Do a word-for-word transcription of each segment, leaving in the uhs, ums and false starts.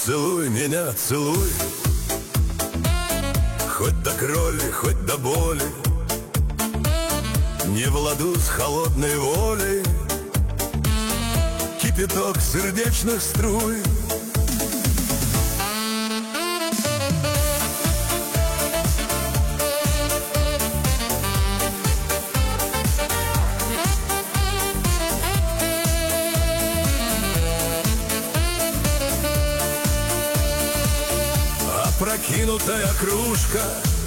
целуй меня, целуй, хоть до крови, хоть до боли. Не в ладу с холодной волей кипяток сердечных струй. Опрокинутая кружка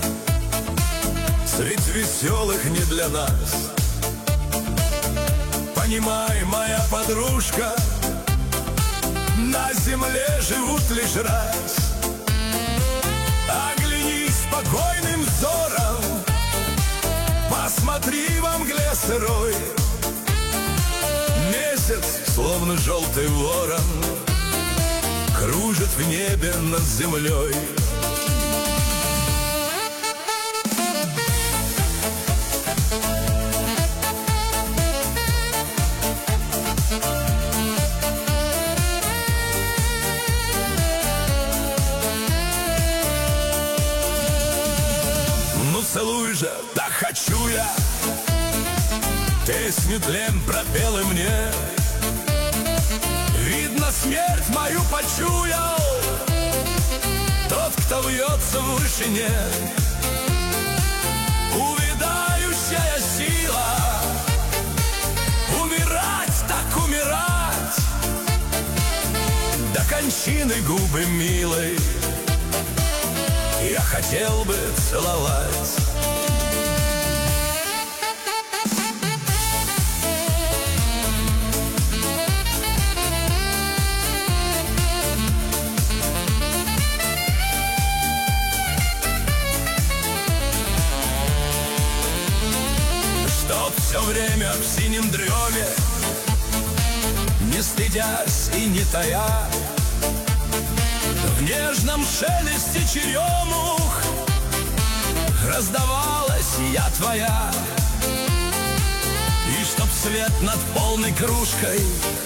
средь веселых не для нас. Понимай, моя подружка, на земле живут лишь раз. Оглянись спокойным взором, посмотри во мгле сырой. Месяц, словно желтый ворон, кружит в небе над землей. Ну целуй же, да хочу я, песню тлен пропел и мне. Видно, смерть мою почуял тот, кто вьется в вышине. Увядающая сила, умирать так умирать, до кончины губы милой я хотел бы целовать. Чтоб все время в синем дреме, не стыдясь и не тая, в нежном шелесте черемух раздавалась я твоя. И чтоб свет над полной кружкой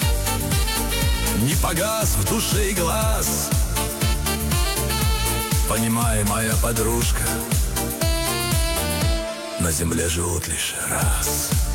не погас в душе и глаз. Понимай, моя подружка, на земле живут лишь раз.